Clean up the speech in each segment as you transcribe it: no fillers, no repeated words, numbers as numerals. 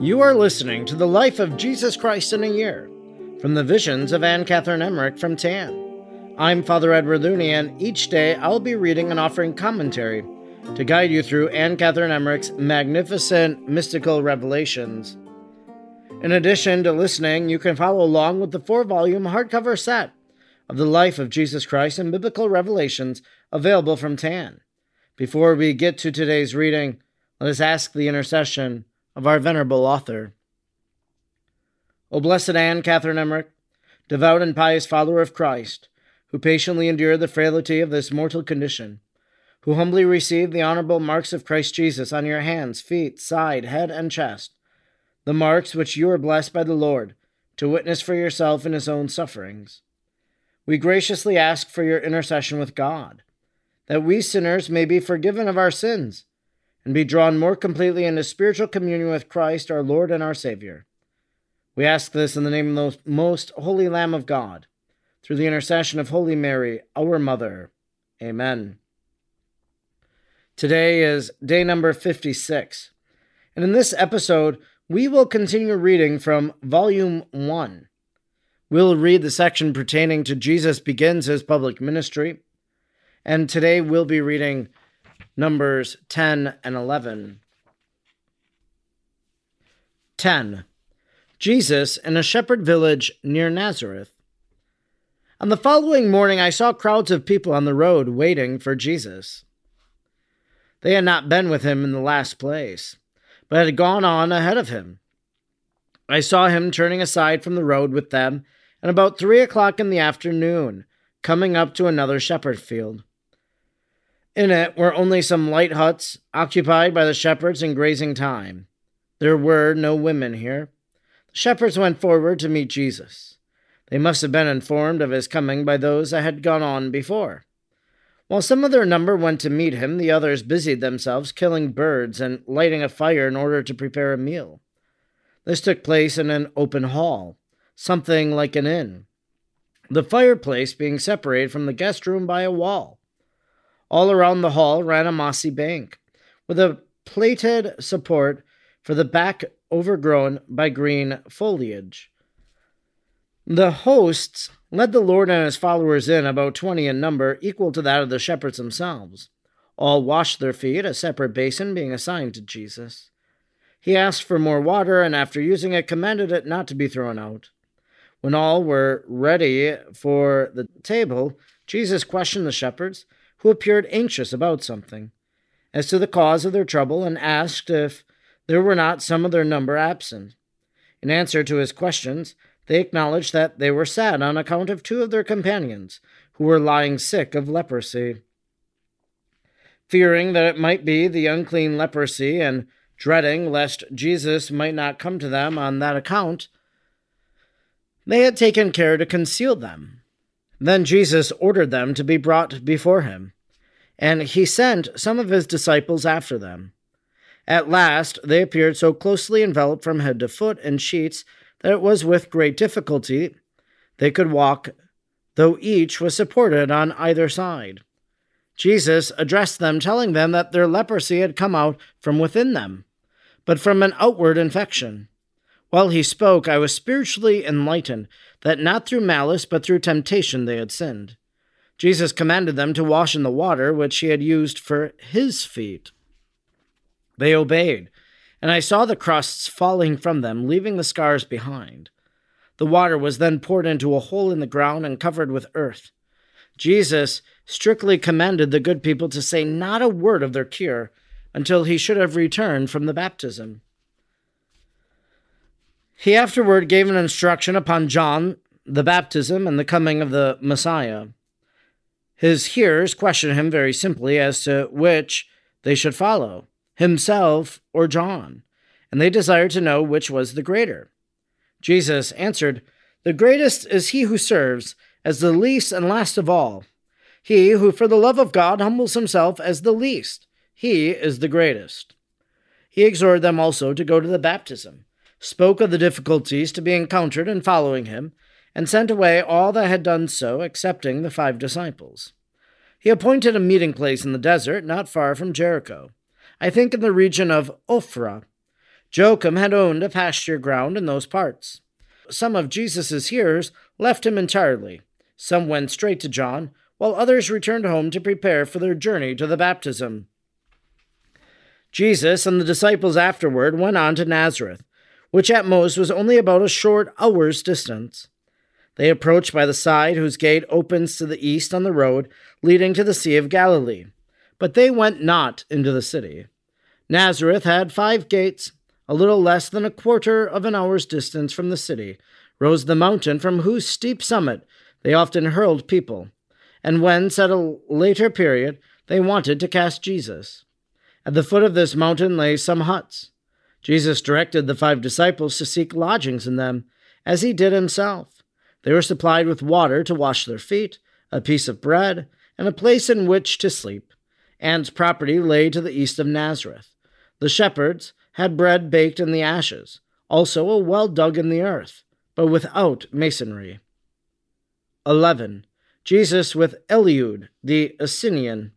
You are listening to the life of Jesus Christ in a year, from the visions of Anne Catherine Emmerich from TAN. I'm Father Edward Looney, and each day I'll be reading and offering commentary to guide you through Anne Catherine Emmerich's magnificent mystical revelations. In addition to listening, you can follow along with the 4-volume hardcover set of the life of Jesus Christ and biblical revelations available from TAN. Before we get to today's reading, let us ask the intercession of our venerable author. O blessed Anne Catherine Emmerich, devout and pious follower of Christ, who patiently endured the frailty of this mortal condition, who humbly received the honorable marks of Christ Jesus on your hands, feet, side, head, and chest, the marks which you are blessed by the Lord to witness for yourself in his own sufferings. We graciously ask for your intercession with God, that we sinners may be forgiven of our sins and be drawn more completely into spiritual communion with Christ, our Lord and our Savior. We ask this in the name of the most holy Lamb of God, through the intercession of Holy Mary, our Mother. Amen. Today is day number 56, and in this episode, we will continue reading from Volume 1. We'll read the section pertaining to Jesus begins his public ministry, and today we'll be reading Numbers 10 and 11. 10. Jesus in a shepherd village near Nazareth. On the following morning, I saw crowds of people on the road waiting for Jesus. They had not been with him in the last place, but had gone on ahead of him. I saw him turning aside from the road with them, and about 3 o'clock in the afternoon, coming up to another shepherd field. In it were only some light huts, occupied by the shepherds in grazing time. There were no women here. The shepherds went forward to meet Jesus. They must have been informed of his coming by those that had gone on before. While some of their number went to meet him, the others busied themselves killing birds and lighting a fire in order to prepare a meal. This took place in an open hall, something like an inn, the fireplace being separated from the guest room by a wall. All around the hall ran a mossy bank, with a plated support for the back overgrown by green foliage. The hosts led the Lord and his followers in, about 20 in number, equal to that of the shepherds themselves. All washed their feet, a separate basin being assigned to Jesus. He asked for more water, and after using it, commanded it not to be thrown out. When all were ready for the table, Jesus questioned the shepherds, who appeared anxious about something, as to the cause of their trouble, and asked if there were not some of their number absent. In answer to his questions, they acknowledged that they were sad on account of 2 of their companions, who were lying sick of leprosy. Fearing that it might be the unclean leprosy, and dreading lest Jesus might not come to them on that account, they had taken care to conceal them. Then Jesus ordered them to be brought before him, and he sent some of his disciples after them. At last they appeared so closely enveloped from head to foot in sheets that it was with great difficulty they could walk, though each was supported on either side. Jesus addressed them, telling them that their leprosy had come out from within them, but from an outward infection. While he spoke, I was spiritually enlightened that not through malice but through temptation they had sinned. Jesus commanded them to wash in the water which he had used for his feet. They obeyed, and I saw the crusts falling from them, leaving the scars behind. The water was then poured into a hole in the ground and covered with earth. Jesus strictly commanded the good people to say not a word of their cure until he should have returned from the baptism. He afterward gave an instruction upon John, the baptism, and the coming of the Messiah. His hearers questioned him very simply as to which they should follow, himself or John, and they desired to know which was the greater. Jesus answered, "The greatest is he who serves as the least and last of all. He who for the love of God humbles himself as the least, he is the greatest." He exhorted them also to go to the baptism, spoke of the difficulties to be encountered in following him, and sent away all that had done so, excepting the 5 disciples. He appointed a meeting place in the desert, not far from Jericho, I think in the region of Ophrah. Joachim had owned a pasture ground in those parts. Some of Jesus' hearers left him entirely. Some went straight to John, while others returned home to prepare for their journey to the baptism. Jesus and the disciples afterward went on to Nazareth, which at most was only about a short hour's distance. They approached by the side whose gate opens to the east on the road leading to the Sea of Galilee, but they went not into the city. Nazareth had 5 gates. A little less than a quarter of an hour's distance from the city rose the mountain from whose steep summit they often hurled people, and whence at a later period they wanted to cast Jesus. At the foot of this mountain lay some huts. Jesus directed the 5 disciples to seek lodgings in them, as he did himself. They were supplied with water to wash their feet, a piece of bread, and a place in which to sleep. And property lay to the east of Nazareth. The shepherds had bread baked in the ashes, also a well dug in the earth, but without masonry. 11. Jesus with Eliud, the Essenian.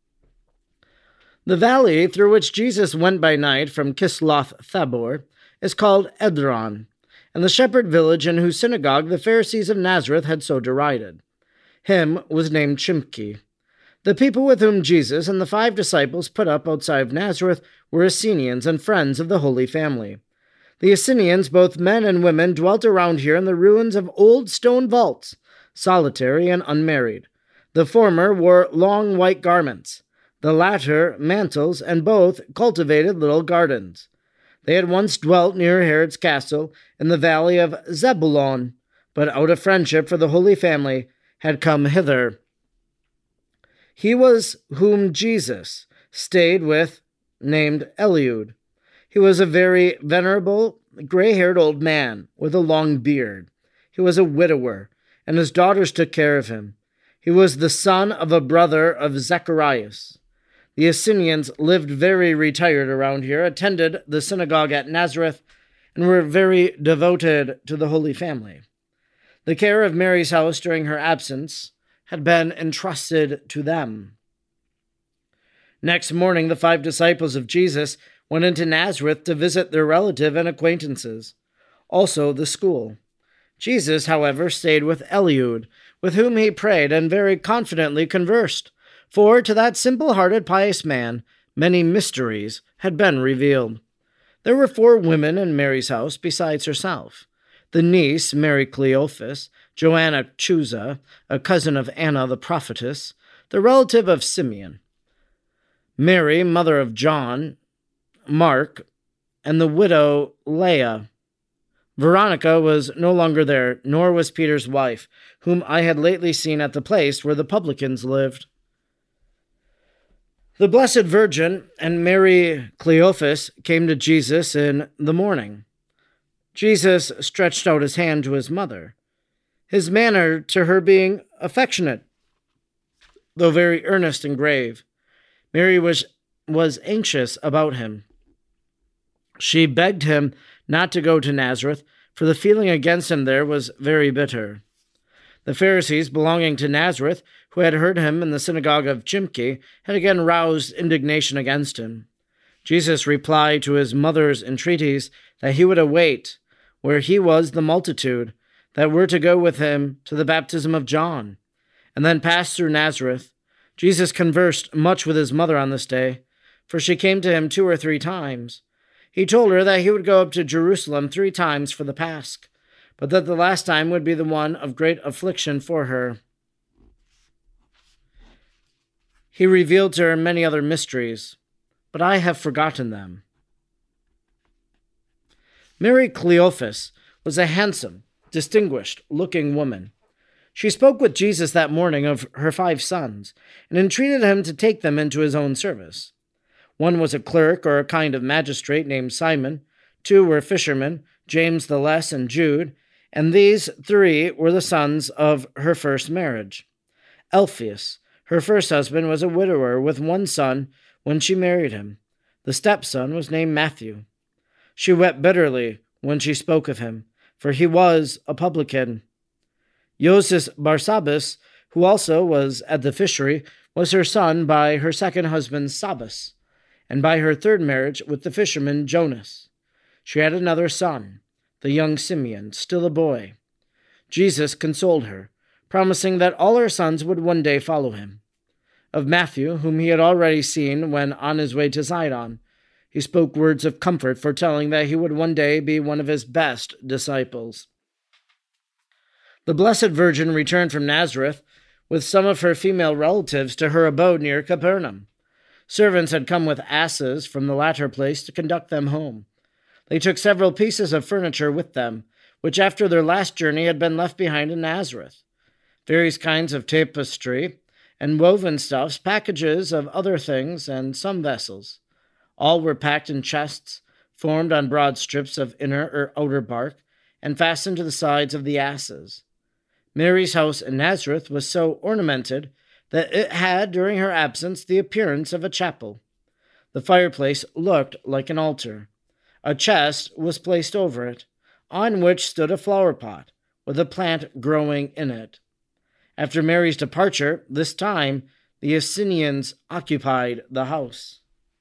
The valley through which Jesus went by night from Kisloth Thabor is called Edron, and the shepherd village in whose synagogue the Pharisees of Nazareth had so derided. Him was named Chimki. The people with whom Jesus and the 5 disciples put up outside of Nazareth were Essenians and friends of the Holy Family. The Essenians, both men and women, dwelt around here in the ruins of old stone vaults, solitary and unmarried. The former wore long white garments, the latter mantles, and both cultivated little gardens. They had once dwelt near Herod's castle in the valley of Zebulon, but out of friendship for the Holy Family had come hither. He was whom Jesus stayed with, named Eliud. He was a very venerable, gray-haired old man with a long beard. He was a widower, and his daughters took care of him. He was the son of a brother of Zacharias. The Essenians lived very retired around here, attended the synagogue at Nazareth, and were very devoted to the Holy Family. The care of Mary's house during her absence had been entrusted to them. Next morning, the 5 disciples of Jesus went into Nazareth to visit their relative and acquaintances, also the school. Jesus, however, stayed with Eliud, with whom he prayed and very confidently conversed, for to that simple-hearted, pious man many mysteries had been revealed. There were 4 women in Mary's house besides herself: the niece, Mary Cleophas, Joanna Chusa, a cousin of Anna the prophetess, the relative of Simeon, Mary, mother of John, Mark, and the widow Leah. Veronica was no longer there, nor was Peter's wife, whom I had lately seen at the place where the publicans lived. The Blessed Virgin and Mary Cleophas came to Jesus in the morning. Jesus stretched out his hand to his mother, his manner to her being affectionate, though very earnest and grave. Mary was anxious about him. She begged him not to go to Nazareth, for the feeling against him there was very bitter. The Pharisees belonging to Nazareth, who had heard him in the synagogue of Chimki, had again roused indignation against him. Jesus replied to his mother's entreaties that he would await where he was the multitude that were to go with him to the baptism of John, and then pass through Nazareth. Jesus conversed much with his mother on this day, for she came to him 2 or 3 times. He told her that he would go up to Jerusalem 3 times for the Pasch, but that the last time would be the one of great affliction for her. He revealed to her many other mysteries, but I have forgotten them. Mary Cleophas was a handsome, distinguished-looking woman. She spoke with Jesus that morning of her 5 sons, and entreated him to take them into his own service. One was a clerk or a kind of magistrate named Simon. 2 were fishermen, James the Less and Jude, and these 3 were the sons of her first marriage. Alphaeus, her first husband, was a widower with 1 son when she married him. The stepson was named Matthew. She wept bitterly when she spoke of him, for he was a publican. Joseph Barsabbas, who also was at the fishery, was her son by her second husband Sabbas, and by her 3rd marriage with the fisherman Jonas. She had another son, the young Simeon, still a boy. Jesus consoled her, promising that all her sons would one day follow him. Of Matthew, whom he had already seen when on his way to Sidon, he spoke words of comfort, foretelling that he would one day be one of his best disciples. The Blessed Virgin returned from Nazareth with some of her female relatives to her abode near Capernaum. Servants had come with asses from the latter place to conduct them home. They took several pieces of furniture with them, which after their last journey had been left behind in Nazareth. Various kinds of tapestry and woven stuffs, packages of other things, and some vessels. All were packed in chests, formed on broad strips of inner or outer bark, and fastened to the sides of the asses. Mary's house in Nazareth was so ornamented that it had, during her absence, the appearance of a chapel. The fireplace looked like an altar. A chest was placed over it, on which stood a flower pot, with a plant growing in it. After Mary's departure, this time, the Essenians occupied the house.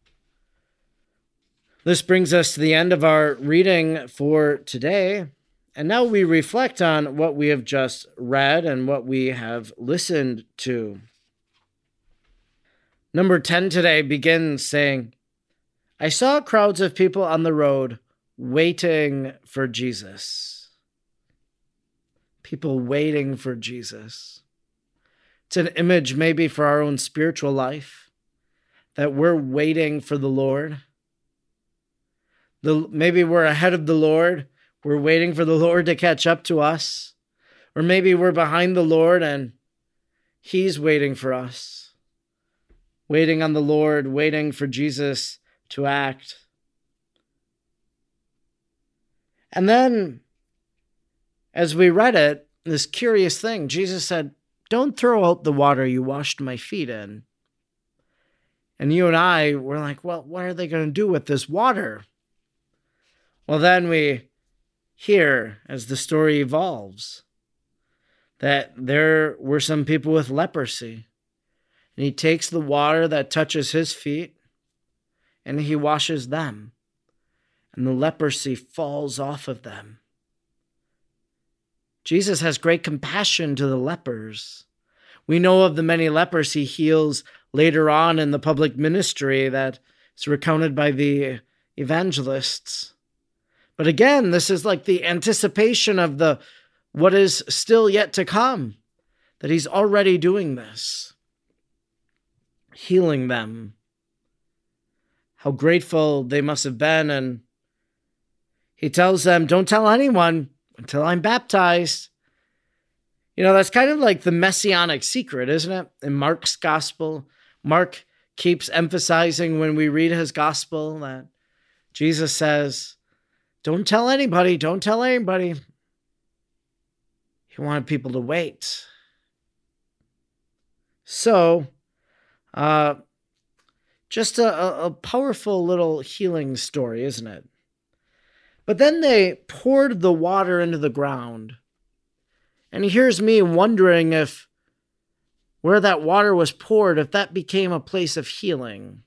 This brings us to the end of our reading for today, and now we reflect on what we have just read and what we have listened to. Number 10 today begins saying, I saw crowds of people on the road waiting for Jesus. People waiting for Jesus. It's an image maybe for our own spiritual life, that we're waiting for the Lord. Maybe we're ahead of the Lord. We're waiting for the Lord to catch up to us. Or maybe we're behind the Lord and He's waiting for us. Waiting on the Lord, waiting for Jesus to act. And then, as we read it, this curious thing, Jesus said, don't throw out the water you washed my feet in. And you and I were like, well, what are they going to do with this water? Well, then we hear, as the story evolves, that there were some people with leprosy. And he takes the water that touches his feet and he washes them. And the leprosy falls off of them. Jesus has great compassion to the lepers. We know of the many lepers he heals later on in the public ministry that is recounted by the evangelists. But again, this is like the anticipation of what is still yet to come, that he's already doing this, healing them. How grateful they must have been. And he tells them, don't tell anyone until I'm baptized. You know, that's kind of like the messianic secret, isn't it? In Mark's gospel, Mark keeps emphasizing when we read his gospel that Jesus says, don't tell anybody, don't tell anybody. He wanted people to wait. So, just a powerful little healing story, isn't it? But then they poured the water into the ground. And here's me wondering if where that water was poured, if that became a place of healing.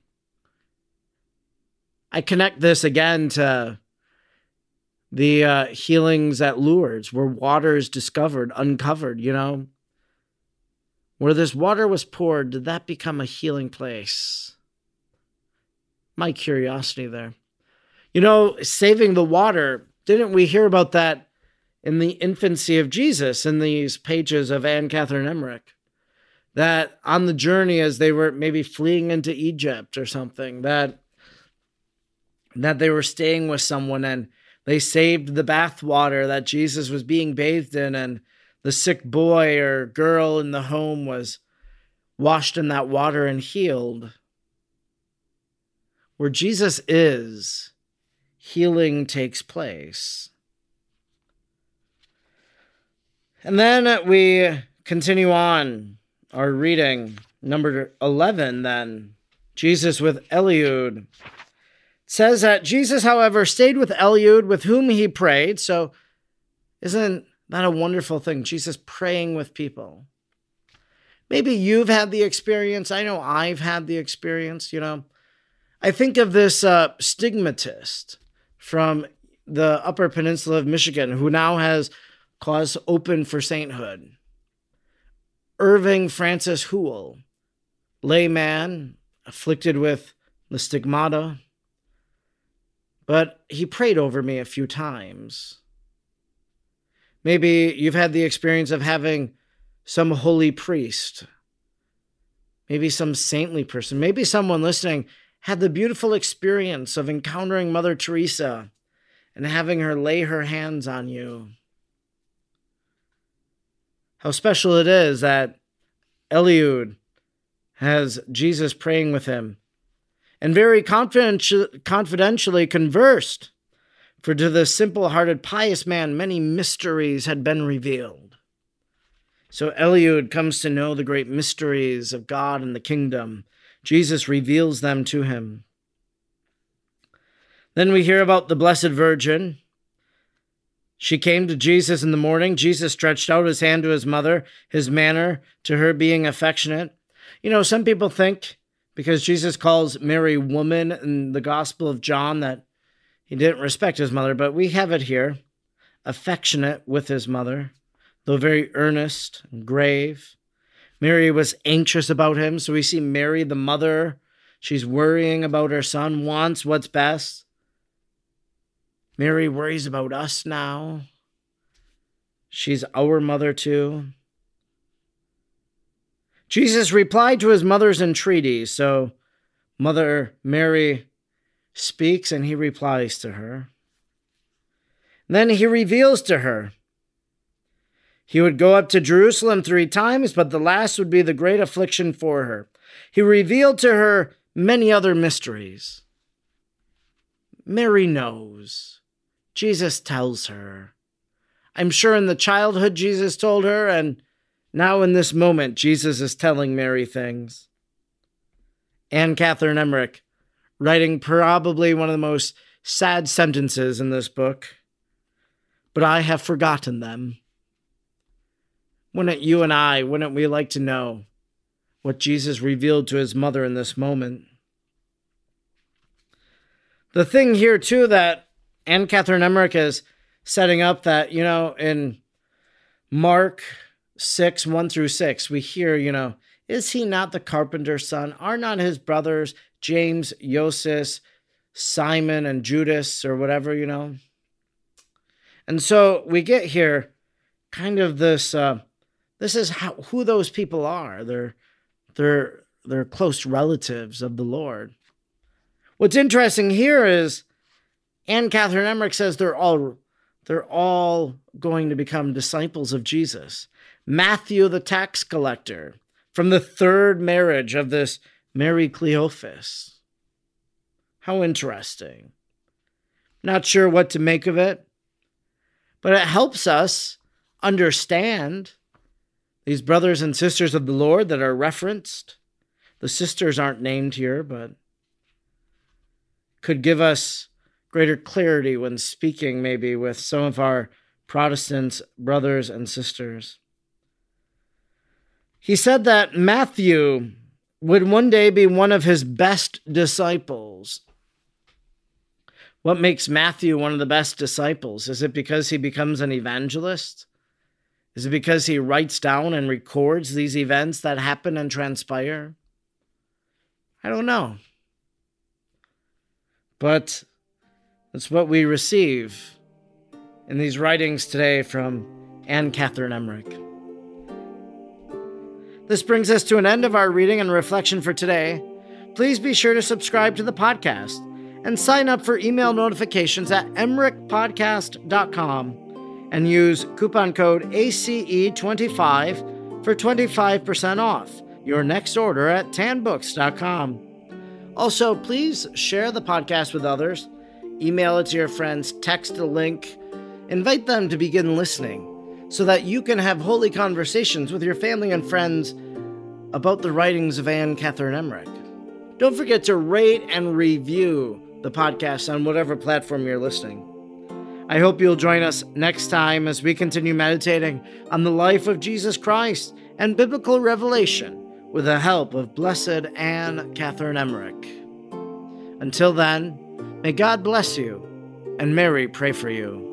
I connect this again to the healings at Lourdes, where water is uncovered, you know. Where this water was poured, did that become a healing place? My curiosity there. You know, saving the water, didn't we hear about that in the infancy of Jesus in these pages of Anne Catherine Emmerich? That on the journey as they were maybe fleeing into Egypt or something, that they were staying with someone and they saved the bath water that Jesus was being bathed in, and the sick boy or girl in the home was washed in that water and healed. Where Jesus is, healing takes place. And then we continue on our reading, number 11 then, Jesus with Eliud. It says that Jesus, however, stayed with Eliud, with whom he prayed. So isn't that a wonderful thing? Jesus praying with people. Maybe you've had the experience. I know I've had the experience, you know. I think of this stigmatist from the Upper Peninsula of Michigan, who now has cause open for sainthood. Irving Francis Hoole, layman, afflicted with the stigmata, but he prayed over me a few times. Maybe you've had the experience of having some holy priest, maybe some saintly person, maybe someone listening had the beautiful experience of encountering Mother Teresa and having her lay her hands on you. How special it is that Eliud has Jesus praying with him and very confidentially conversed, for to the simple-hearted pious man many mysteries had been revealed. So Eliud comes to know the great mysteries of God and the kingdom. Jesus reveals them to him. Then we hear about the Blessed Virgin. She came to Jesus in the morning. Jesus stretched out his hand to his mother, his manner to her being affectionate. You know, some people think because Jesus calls Mary woman in the Gospel of John that he didn't respect his mother, but we have it here, affectionate with his mother, though very earnest and grave. Mary was anxious about him, so we see Mary, the mother. She's worrying about her son, wants what's best. Mary worries about us now. She's our mother too. Jesus replied to his mother's entreaties, so Mother Mary speaks and he replies to her. Then he reveals to her. He would go up to Jerusalem 3 times, but the last would be the great affliction for her. He revealed to her many other mysteries. Mary knows. Jesus tells her. I'm sure in the childhood Jesus told her, and now in this moment Jesus is telling Mary things. Anne Catherine Emmerich, writing probably one of the most sad sentences in this book, but I have forgotten them. Wouldn't you and I, wouldn't we like to know what Jesus revealed to his mother in this moment? The thing here too that Anne Catherine Emmerich is setting up that, in Mark 6, 1-6, we hear, is he not the carpenter's son? Are not his brothers James, Joseph, Simon, and Judas, or whatever, And so we get here kind of this, this is who those people are. They're close relatives of the Lord. What's interesting here is Anne Catherine Emmerich says they're all going to become disciples of Jesus. Matthew, the tax collector, from the third marriage of this Mary Cleophas. How interesting. Not sure what to make of it, but it helps us understand these brothers and sisters of the Lord that are referenced. The sisters aren't named here, but could give us greater clarity when speaking maybe with some of our Protestant brothers and sisters. He said that Matthew would one day be one of his best disciples. What makes Matthew one of the best disciples? Is it because he becomes an evangelist? Is it because he writes down and records these events that happen and transpire? I don't know. But that's what we receive in these writings today from Anne Catherine Emmerich. This brings us to an end of our reading and reflection for today. Please be sure to subscribe to the podcast and sign up for email notifications at emmerichpodcast.com and use coupon code ACE25 for 25% off your next order at tanbooks.com. Also, please share the podcast with others. Email it to your friends, text a link, invite them to begin listening so that you can have holy conversations with your family and friends about the writings of Anne Catherine Emmerich. Don't forget to rate and review the podcast on whatever platform you're listening. I hope you'll join us next time as we continue meditating on the life of Jesus Christ and biblical revelation with the help of Blessed Anne Catherine Emmerich. Until then, may God bless you and Mary pray for you.